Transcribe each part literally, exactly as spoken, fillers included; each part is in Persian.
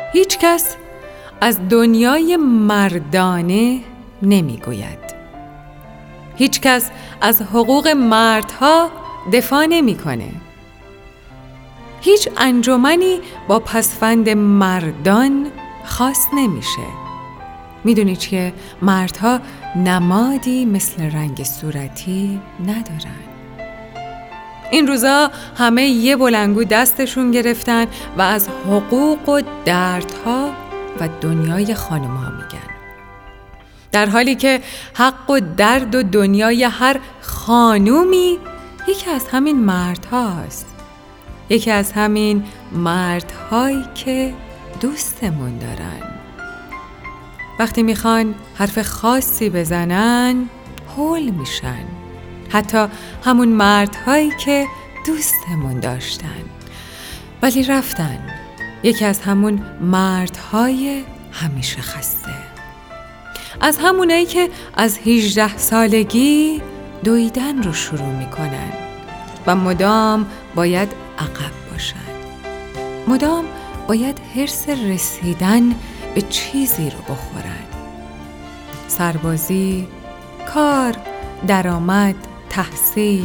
هیچ کس از دنیای مردانه نمی گوید. هیچ کس از حقوق مردها دفاع نمی کنه. هیچ انجمنی با پسوند مردان خاص نمیشه. میدونی چیه؟ مردها نمادی مثل رنگ صورتی ندارن. این روزا همه یه بلنگو دستشون گرفتن و از حقوق و دردها و دنیای خانم‌ها میگن، در حالی که حق و درد و دنیای هر خانومی یکی از همین مردهاست. یکی از همین مردهایی که دوستمون دارن. وقتی میخوان حرف خاصی بزنن هول میشن. حتی همون مردهایی که دوستمون داشتن ولی رفتن. یکی از همون مردهای همیشه خسته، از همونایی که از هجده سالگی دویدن رو شروع میکنن و مدام باید عقب باشن. مدام باید حرص رسیدن به چیزی رو بخورن. سربازی، کار، درآمد، تحصیل.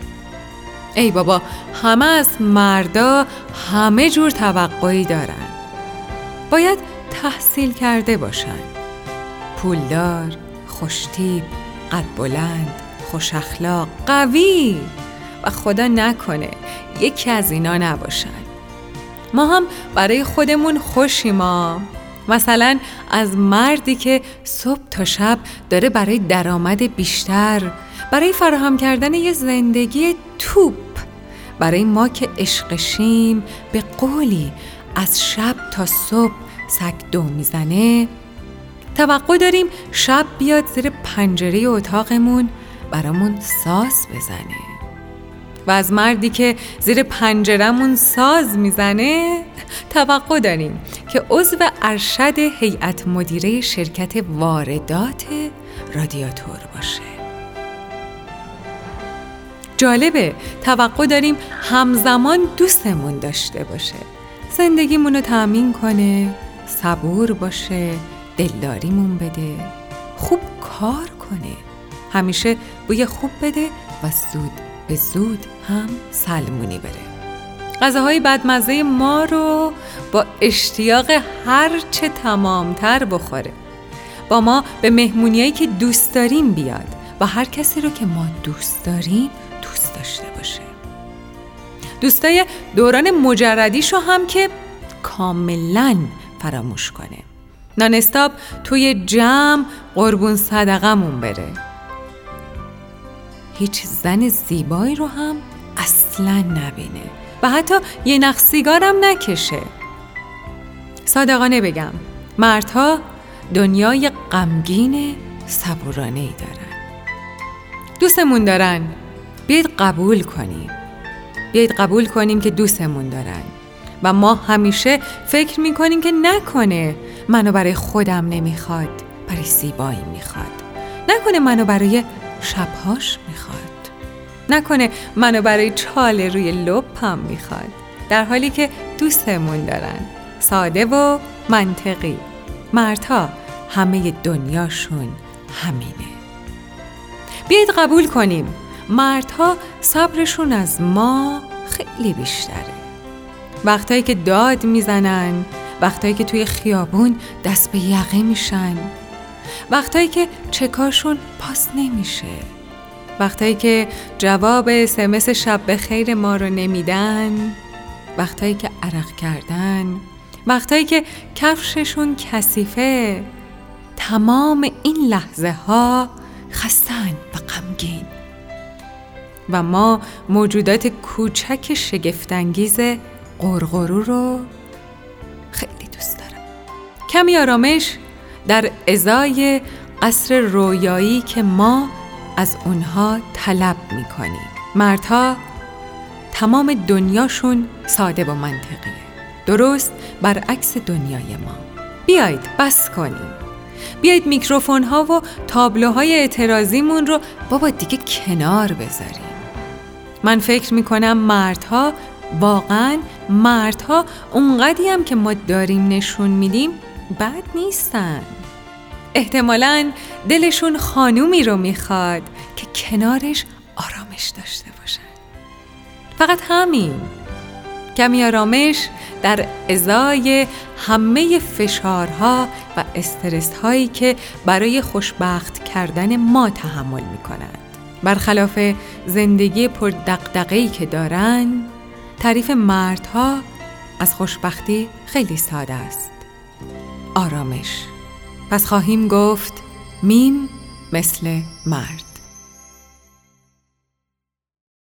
ای بابا، همه از مردا همه جور توقعی دارن. باید تحصیل کرده باشن، پولدار، خوشتیپ، قد بلند، خوش اخلاق، قوی، و خدا نکنه یکی از اینا نباشن. ما هم برای خودمون خوشیم ما. مثلا از مردی که صبح تا شب داره برای درآمد بیشتر، برای فراهم کردن یه زندگی توپ، برای ما که عشقشیم به قولی از شب تا صبح سگ دو میزنه، توقع داریم شب بیاد زیر پنجره اتاقمون برامون ساز بزنه. و از مردی که زیر پنجرمون ساز میزنه توقع داریم که عضو ارشد هیئت مدیره شرکت واردات رادیاتور باشه. جالبه، توقع داریم همزمان دوستمون داشته باشه، زندگیمون رو تأمین کنه، صبور باشه، دلداریمون بده، خوب کار کنه، همیشه بوی خوب بده و زود به زود هم سلمونی بره. غذاهای بدمزه ما رو با اشتیاق هر چه تمامتر بخوره. با ما به مهمونیایی که دوست داریم بیاد و هر کسی رو که ما دوست داریم دوست داشته باشه. دوستای دوران مجردیشو هم که کاملاً فراموش کنه. نان استاپ توی جمع قربون صدقمون بره. هیچ زن زیبایی رو هم اصلاً نبینه و حتی یه نخ سیگارم نکشه. صادقانه بگم، مردها دنیای غمگین صبورانه‌ای دارن. دوستمون دارن، بیاید قبول کنیم. بیاید قبول کنیم که دوستمون دارن و ما همیشه فکر میکنیم که نکنه منو برای خودم نمیخواد، برای زیبایی میخواد. نکنه منو برای شبهاش میخواد. نکنه منو برای چاله روی لپم میخواد. در حالی که دوستمون دارن. ساده و منطقی. مردها همه دنیاشون همینه. بیایید قبول کنیم مردها صبرشون از ما خیلی بیشتره. وقتایی که داد میزنن، وقتایی که توی خیابون دست به یقه میشن، وقتایی که چکاشون پاس نمیشه، وقتایی که جواب اس ام اس شب بخیر ما رو نمیدن، وقتایی که عرق کردن، وقتایی که کفششون کثیفه. تمام این لحظه ها خستن و غمگین و ما موجودات کوچک شگفت‌انگیز قرقرو رو خیلی دوست دارم. کمی آرامش در ازای قصر رویایی که ما از اونها طلب میکنیم. مردها تمام دنیاشون ساده و منطقیه، درست برعکس دنیای ما. بیایید بس کنیم. بیایید میکروفون ها و تابلوهای اعتراضیمون رو بابا دیگه کنار بذاریم. من فکر میکنم مردها واقعاً مردها اونقدی هم که ما داریم نشون میدیم بد نیستن. احتمالاً دلشون خانومی رو میخواد که کنارش آرامش داشته باشن. فقط همین. کمی آرامش در ازای همه فشارها و استرس هایی که برای خوشبخت کردن ما تحمل میکنند. برخلاف زندگی پر دغدغه‌ای که دارن، تعریف مردها از خوشبختی خیلی ساده است. آرامش. پس خواهیم گفت میم مثل مرد.